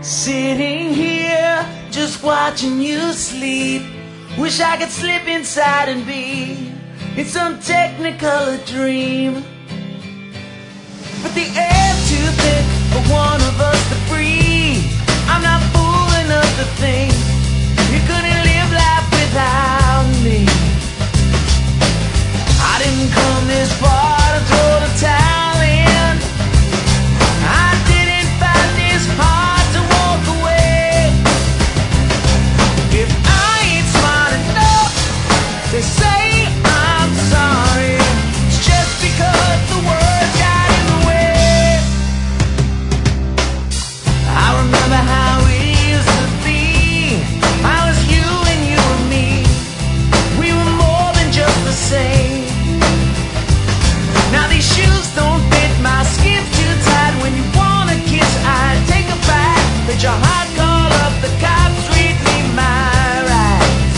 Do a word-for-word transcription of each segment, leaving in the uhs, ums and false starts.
Sitting here, just watching you sleep. Wish I could slip inside and be in some technicolor dream. But the air's too thick for one of us to breathe. I'm not fool enough to think you couldn't live life without me. I didn't come this far to throw the towel in. I didn't find this hard to walk away. If I ain't smart enough to say I'm sorry, it's just because the words got in the way. I remember how it used to be. I was you and you and me. We were more than just the same. Now these shoes don't fit, my skin's too tight. When you wanna kiss, I take a bite. But your heart call up the cops, read me my rights.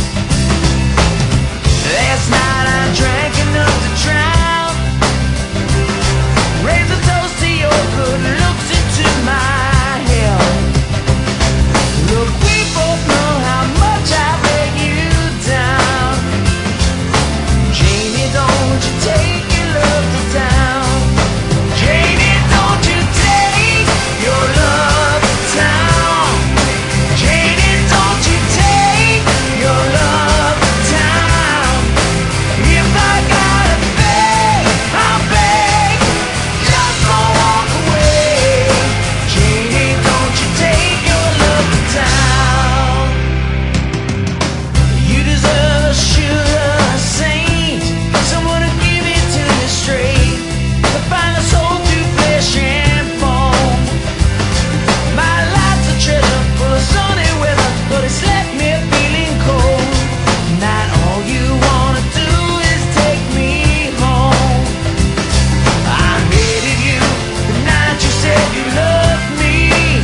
Last night I drank enough to drown. Raise a toast to your good looks into my hell. Look, we both know how much I let you down. Janie, don't you take your love to town. Janie, don't you take your love to town. Janie, don't you take your love to town. If I gotta beg, I'll beg, just don't walk away. Janie, don't you take your love to town. You deserve a sugar saint, someone to give it to you straight, to find a soul through flesh and bone. My life's a treasure full of sunny weather, but it's left me feeling cold. Tonight all you wanna do is take me home. I hated you the night you said you loved me.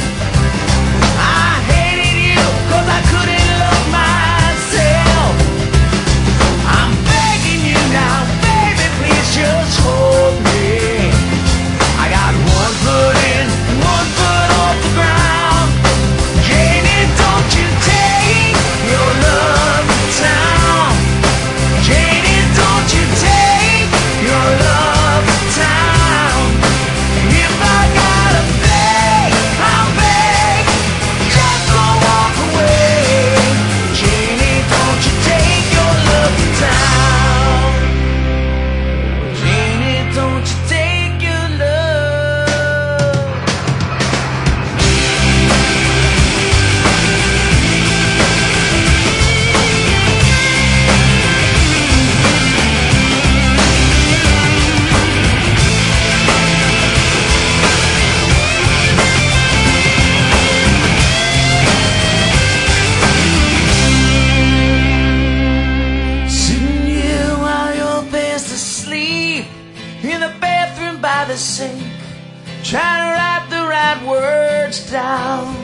I hated you 'cause I couldn't love myself. I'm begging you now, baby, please just hold me. I got one foot in, one foot off the ground. Janie, don't you take your love to town. Janie, don't you take your love to town. If I gotta beg, I'll beg, just don't walk away. Janie, don't you take your love to town. Janie, don't you take your love. Sitting here while you're fast asleep in the bathroom by the sink, trying to write the right words down.